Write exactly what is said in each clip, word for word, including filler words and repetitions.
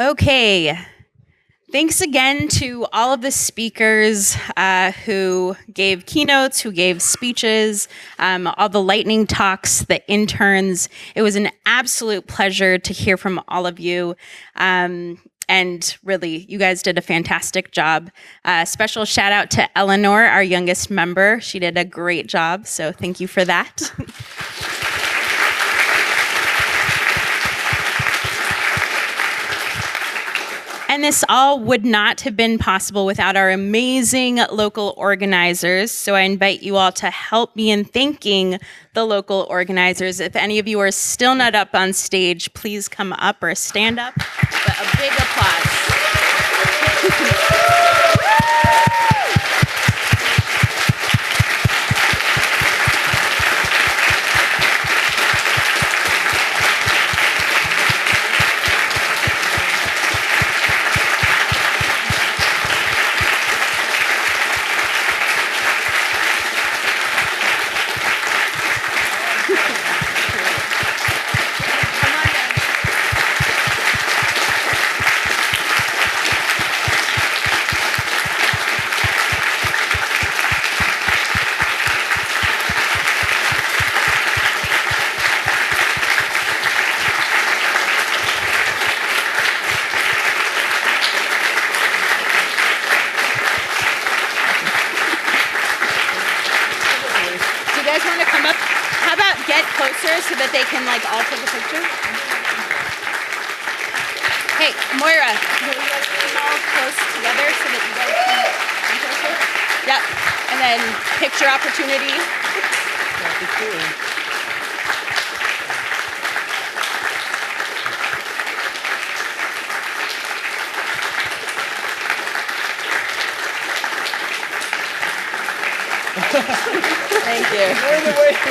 Okay. Thanks again to all of the speakers uh, who gave keynotes, who gave speeches, um, all the lightning talks, the interns. It was an absolute pleasure to hear from all of you. Um, and really, you guys did a fantastic job. Uh, special shout out to Eleanor, our youngest member. She did a great job, so thank you for that. And this all would not have been possible without our amazing local organizers. So I invite you all to help me in thanking the local organizers. If any of you are still not up on stage, please come up or stand up. But a big applause. So that they can like all take a picture. Hey, Moira, will you guys come all close together so that you guys can come closer? Yep. And then picture opportunity. That'd be cool. Thank you. More the way.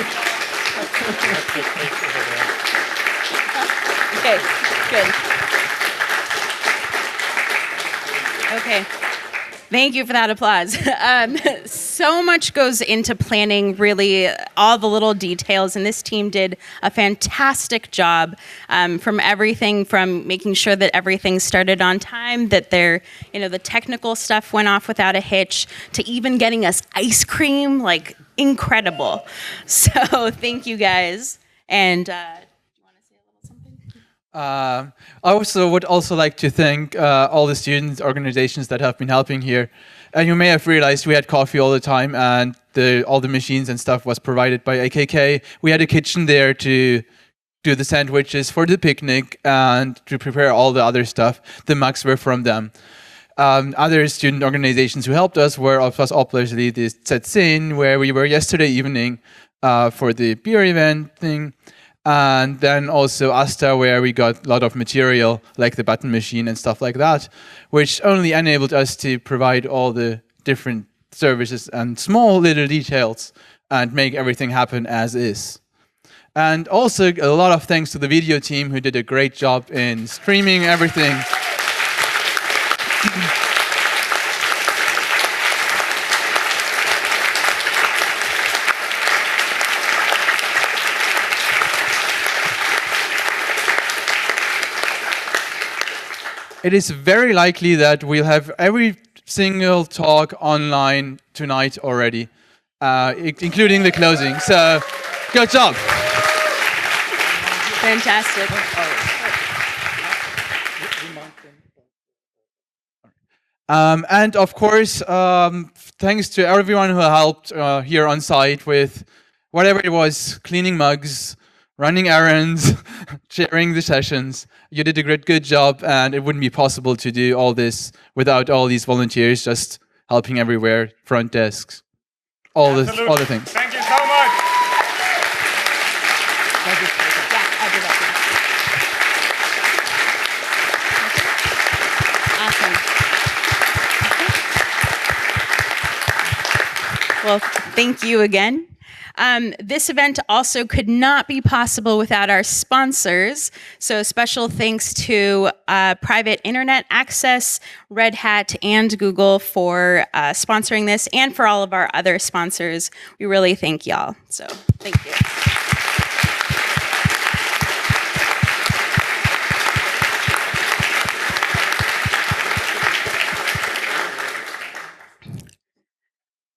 Okay, good. Okay, thank you for that applause. Um, so much goes into planning, really, all the little details, and this team did a fantastic job um, from everything from making sure that everything started on time, that their, you know, the technical stuff went off without a hitch, to even getting us ice cream, like, incredible. So thank you guys. And uh, do you want to say a little something? Uh, I also would also like to thank uh, all the student organizations that have been helping here. And you may have realized we had coffee all the time, and the, all the machines and stuff was provided by A K K. We had a kitchen there to do the sandwiches for the picnic and to prepare all the other stuff. The mugs were from them. Um, other student organizations who helped us were, of course, obviously the Tsetsin, where we were yesterday evening uh, for the beer event thing. And then also Asta, where we got a lot of material, like the button machine and stuff like that, which only enabled us to provide all the different services and small little details and make everything happen as is. And also a lot of thanks to the video team who did a great job in streaming everything. It is very likely that we'll have every single talk online tonight already, uh, including the closing. So, good job. Fantastic. Um, and of course, um, thanks to everyone who helped uh, here on site with whatever it was, cleaning mugs, running errands, chairing the sessions. You did a great, good job, and it wouldn't be possible to do all this without all these volunteers just helping everywhere, front desks, all the all the things. Thank you so much. Thank you. Yeah, I'll do that. Awesome. Well, thank you again. Um, this event also could not be possible without our sponsors. So special thanks to uh, Private Internet Access, Red Hat, and Google for uh, sponsoring this, and for all of our other sponsors. We really thank y'all. So thank you.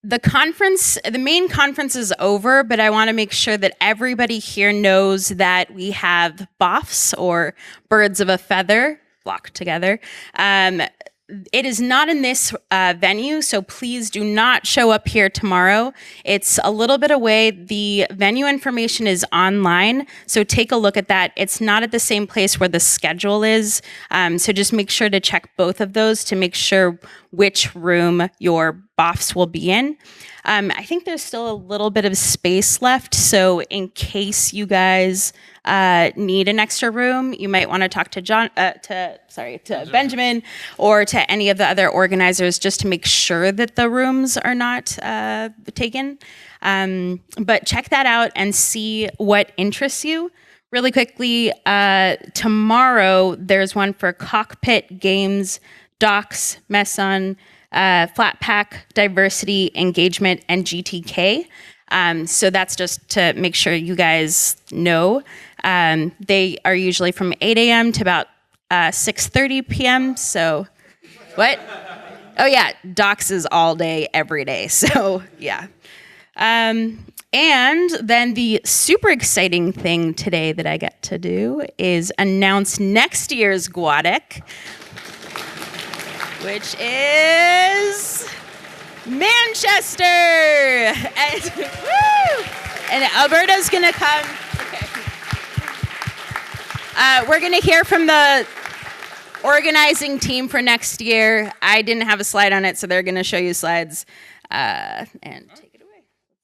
the conference, the main conference is over, but I want to make sure that everybody here knows that we have B O Fs, or Birds of a Feather, flock together. Um, it is not in this uh, venue, so please do not show up here tomorrow. It's a little bit away. The venue information is online, so take a look at that. It's not at the same place where the schedule is, um, so just make sure to check both of those to make sure which room your B O Fs will be in. Um, I think there's still a little bit of space left, so in case you guys uh, need an extra room, you might want to talk to John, uh, to sorry, to Benjamin, or to any of the other organizers, just to make sure that the rooms are not uh, taken. Um, but check that out and see what interests you. Really quickly, uh, tomorrow there's one for Cockpit Games, Docs, Meson, uh, Flatpak, Diversity, Engagement, and G T K. Um, so that's just to make sure you guys know. Um, they are usually from eight a.m. to about uh, six thirty p.m. So, what? Oh yeah, Docs is all day, every day. So yeah. Um, and then the super exciting thing today that I get to do is announce next year's GUADEC, which is Manchester. And, woo! And Alberta's gonna come. Okay. Uh, we're gonna hear from the organizing team for next year. I didn't have a slide on it, so they're gonna show you slides. Uh, and take it away.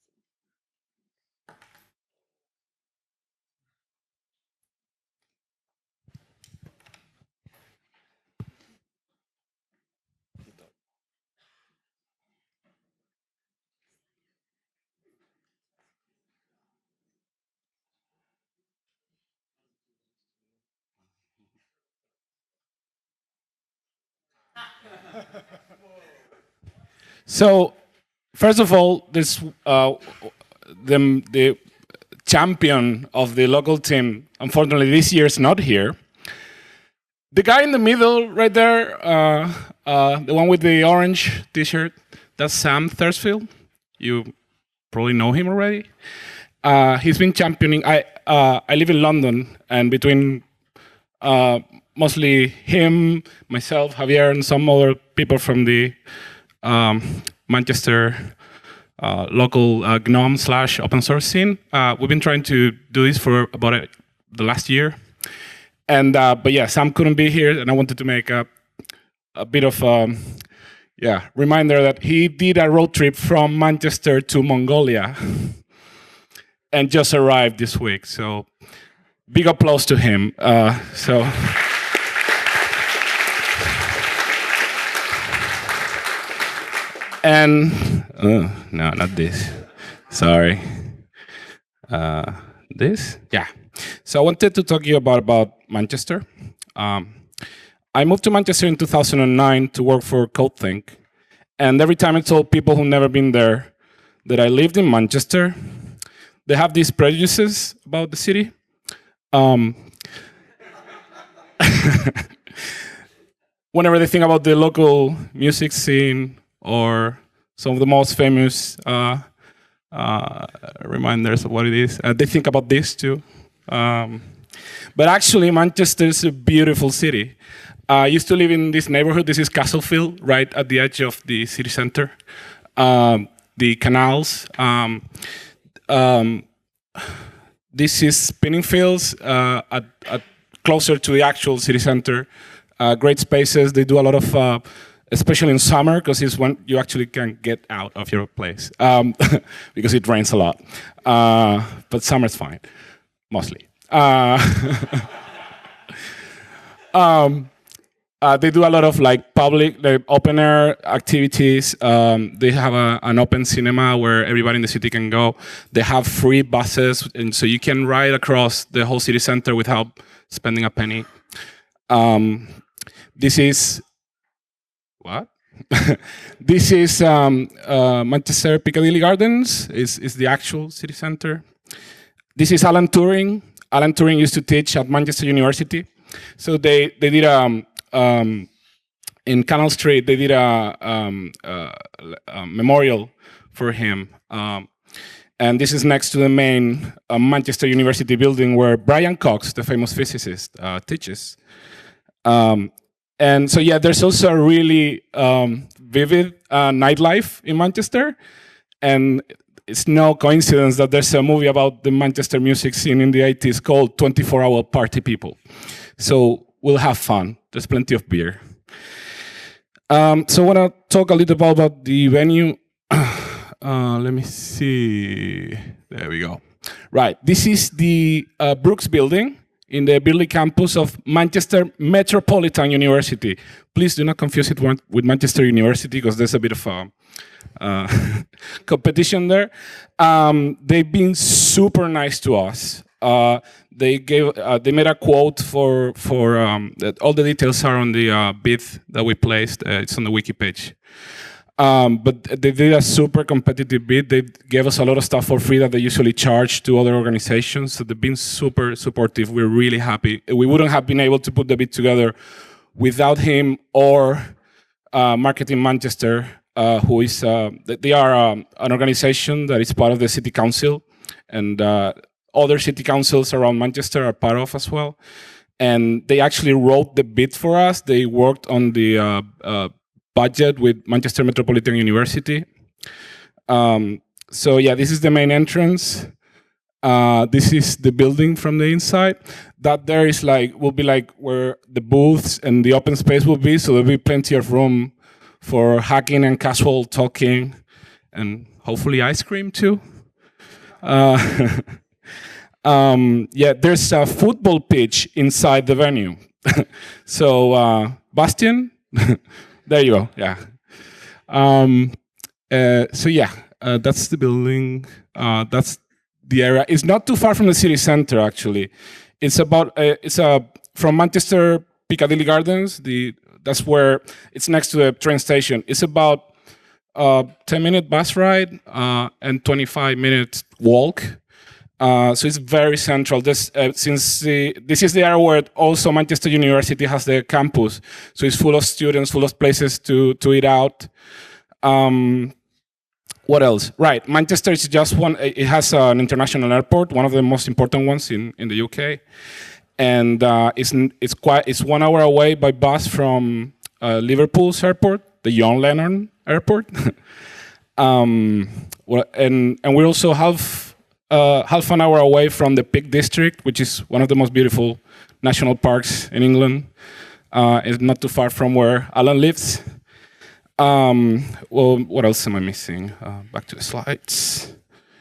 So, first of all, this uh, the, the champion of the local team, unfortunately, this year is not here. The guy in the middle, right there, uh, uh, the one with the orange T-shirt, that's Sam Thursfield. You probably know him already. Uh, he's been championing. I uh, I live in London, and between uh, mostly him, myself, Javier, and some other people from the um, Manchester uh, local uh, GNOME slash open source scene, uh, we've been trying to do this for about a, the last year. And uh, but yeah, Sam couldn't be here, and I wanted to make a a bit of um, yeah reminder that he did a road trip from Manchester to Mongolia, and just arrived this week. So big applause to him. Uh, so. And uh, no, not this. Sorry. Uh, this? Yeah. So I wanted to talk to you about, about Manchester. Um, I moved to Manchester in two thousand nine to work for CodeThink. And every time I told people who've never been there that I lived in Manchester, they have these prejudices about the city. Um, whenever they think about the local music scene, or some of the most famous uh, uh, reminders of what it is. Uh, they think about this too. Um, but actually, Manchester is a beautiful city. Uh, I used to live in this neighborhood. This is Castlefield, right at the edge of the city center. Um, the canals. Um, um, this is spinning fields uh, at, at closer to the actual city center. Uh, great spaces. They do a lot of uh, especially in summer, because it's when you actually can get out of your place, um, because it rains a lot. Uh, but summer's fine, mostly. Uh, um, uh, they do a lot of like public, like open air activities. Um, they have a, an open cinema where everybody in the city can go. They have free buses, and so you can ride across the whole city center without spending a penny. Um, this is What? This is um, uh, Manchester Piccadilly Gardens. Is is the actual city center. This is Alan Turing. Alan Turing used to teach at Manchester University. So they they did um, um in Canal Street. They did a, um, uh, a memorial for him. Um, and this is next to the main uh, Manchester University building where Brian Cox, the famous physicist, uh, teaches. Um, and so, yeah, there's also a really um, vivid uh, nightlife in Manchester. And it's no coincidence that there's a movie about the Manchester music scene in the eighties called twenty-four hour Party People. So we'll have fun. There's plenty of beer. Um, so I want to talk a little bit about the venue. Uh, let me see. There we go. Right. This is the uh, Brooks Building in the Birley campus of Manchester Metropolitan University. Please do not confuse it with Manchester University because there's a bit of a uh, competition there. Um, they've been super nice to us. Uh, they gave, uh, they made a quote for for um, that all the details are on the uh, bid that we placed. Uh, it's on the wiki page. Um, but they did a super competitive bid. They gave us a lot of stuff for free that they usually charge to other organizations. So they've been super supportive. We're really happy. We wouldn't have been able to put the bid together without him or uh, Marketing Manchester, uh, who is, uh, they are um, an organization that is part of the city council, and uh, other city councils around Manchester are part of as well. And they actually wrote the bid for us. They worked on the uh, uh, budget with Manchester Metropolitan University. Um, so yeah, this is the main entrance. Uh, this is the building from the inside. That there is like, will be like where the booths and the open space will be. So there'll be plenty of room for hacking and casual talking, and hopefully ice cream too. Uh, um, yeah, there's a football pitch inside the venue. So uh, Bastian, there you go. Yeah. Um, uh, so yeah, uh, that's the building. Uh, that's the area. It's not too far from the city center, actually. It's about. Uh, it's a uh, from Manchester Piccadilly Gardens. The that's where it's next to the train station. It's about a ten minute bus ride uh, and twenty-five minute walk. Uh, so it's very central. This, uh, since the, this is the area where also Manchester University has their campus, so it's full of students, full of places to to eat out. Um, what else? Right, Manchester is just one. It has an international airport, one of the most important ones in, in the U K, and uh, it's it's quite it's one hour away by bus from uh, Liverpool's airport, the John Lennon Airport. um, well, and and we also have. Uh, half an hour away from the Peak District, which is one of the most beautiful national parks in England. Uh, it's not too far from where Alan lives. Um, well, what else am I missing? Uh, back to the slides.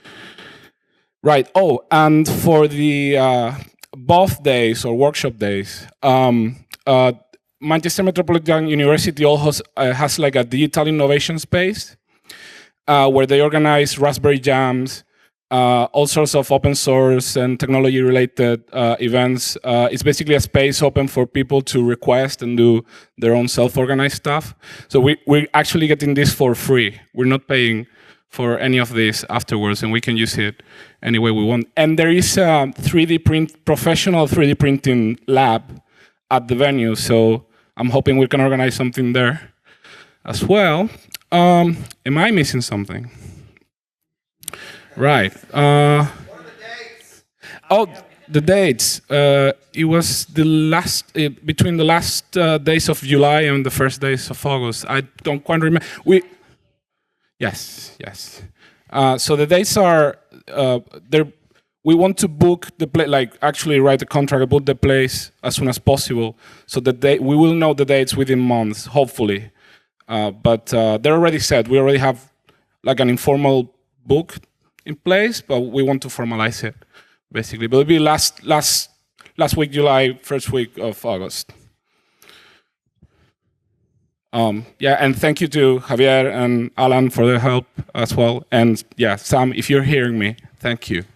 Right. Oh, and for the uh, both days or workshop days, um, uh, Manchester Metropolitan University also uh, has like a digital innovation space uh, where they organize Raspberry Jams, Uh, all sorts of open source and technology-related uh, events. Uh, it's basically a space open for people to request and do their own self-organized stuff. So we, we're actually getting this for free. We're not paying for any of this afterwards, and we can use it any way we want. And there is a three D print, professional three D printing lab at the venue, so I'm hoping we can organize something there as well. Um, am I missing something? Right. Uh, What are the dates? oh, the dates. Uh, it was the last uh, between the last uh, days of July and the first days of August. I don't quite remember. We. Yes. Yes. Uh, so the dates are uh, there. We want to book the place, like actually write the contract about the place as soon as possible. So the day we will know the dates within months, hopefully. Uh, but uh, they're already set. We already have like an informal book in place, but we want to formalize it, basically. But it'll be last last last week, July, first week of August. Um, yeah, and thank you to Javier and Alan for their help as well. And yeah, Sam, if you're hearing me, thank you.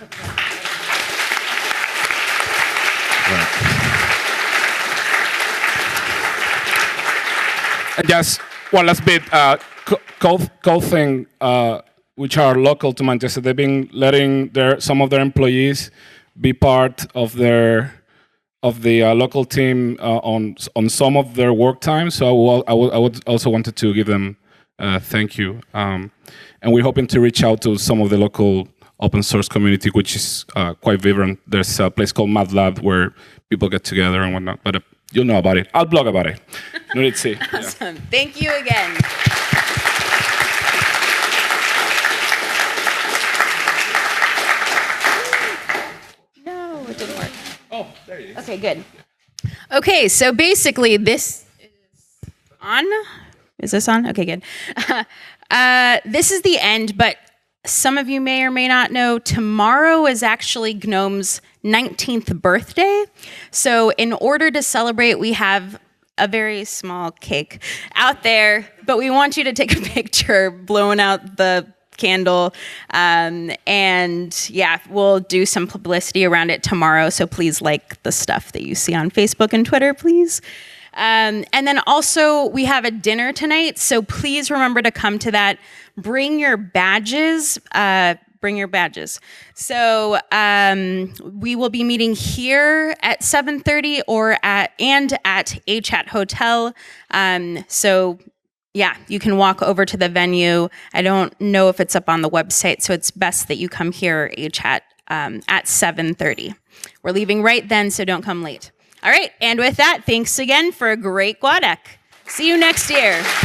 Right. And just one last bit, uh, Cothing, uh, which are local to Manchester, they've been letting their some of their employees be part of their of the uh, local team uh, on on some of their work time. So I, will, I, will, I would also wanted to give them Uh, thank you. Um, and we're hoping to reach out to some of the local open source community, which is uh, quite vibrant. There's a place called MATLAB where people get together and whatnot. But uh, you'll know about it. I'll blog about it. No need to see. Awesome. Yeah. Thank you again. No, it didn't work. Oh, there it is. Okay, good. Okay, so basically this is on. Is this on? Okay, good. Uh, this is the end, but some of you may or may not know, tomorrow is actually Gnome's nineteenth birthday. So in order to celebrate, we have a very small cake out there, but we want you to take a picture blowing out the candle. Um, and yeah, we'll do some publicity around it tomorrow. So please like the stuff that you see on Facebook and Twitter, please. Um, and then also we have a dinner tonight. So please remember to come to that. Bring your badges. Uh, bring your badges. So um, we will be meeting here at seven thirty or at and at A CHAT Hotel. Um, so yeah, you can walk over to the venue. I don't know if it's up on the website, so it's best that you come here, A CHAT, um, at seven thirty. We're leaving right then, so don't come late. All right, and with that, thanks again for a great GUADEC. See you next year.